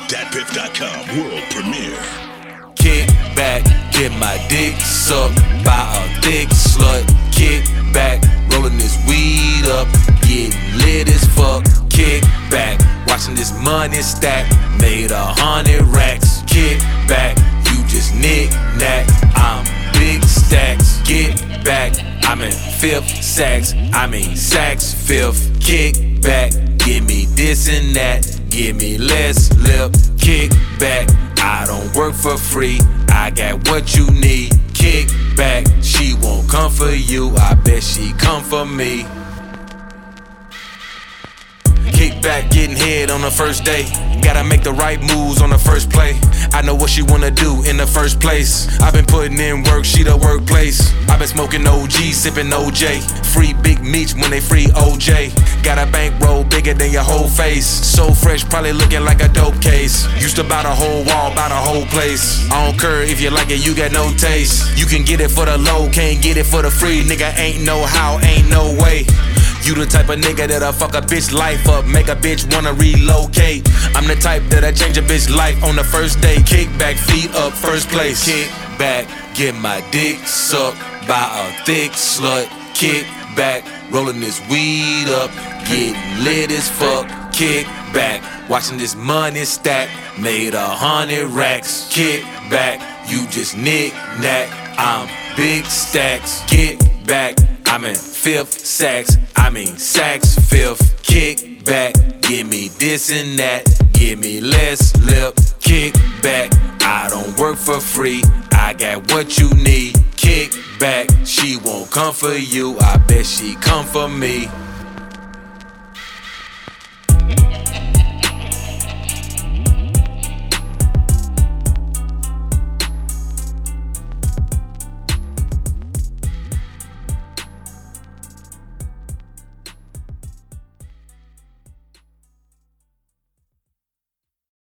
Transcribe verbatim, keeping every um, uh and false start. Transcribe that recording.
dat piff dot com world premiere. Kick back, get my dick sucked by a thick slut. Kick back, rolling this weed up, getting lit as fuck. Kick back, watching this money stack, made a hundred racks. Kick back, you just knick-knack, I'm big stacks. Get back, I'm in fifth sacks, I mean sacks fifth. Kick back, give me this and that, give me less lip. Kick back, I don't work for free, I got what you need. Kick back, she won't come for you, I bet she come for me. Kick back, getting head on the first day. Gotta make the right moves on the first play. I know what she wanna do in the first place. I've been putting in work, she the workplace. I've been smoking O G, sipping O J. Free Big Meech when they free O J. Got a bankroll bigger than your whole face. So fresh, probably looking like a dope case. Used to buy the whole wall, buy the whole place. I don't care if you like it, you got no taste. You can get it for the low, can't get it for the free. Nigga, ain't no how, ain't no way. You the type of nigga that'll fuck a bitch life up, make a bitch wanna relocate. I'm the type that'll change a bitch life on the first day. Kick back, feet up, first place. Kick back, get my dick sucked by a thick slut. Kick back, rolling this weed up, getting lit as fuck. Kick back, watching this money stack, made a hundred racks. Kick back, you just knick-knack, I'm big stacks. Get back, I'm in fifth sacks, I mean sacks fifth. Kick back, give me this and that, give me less lip. Kick back, I don't work for free, I got what you need. Kick back, she won't come for you, I bet she come for me.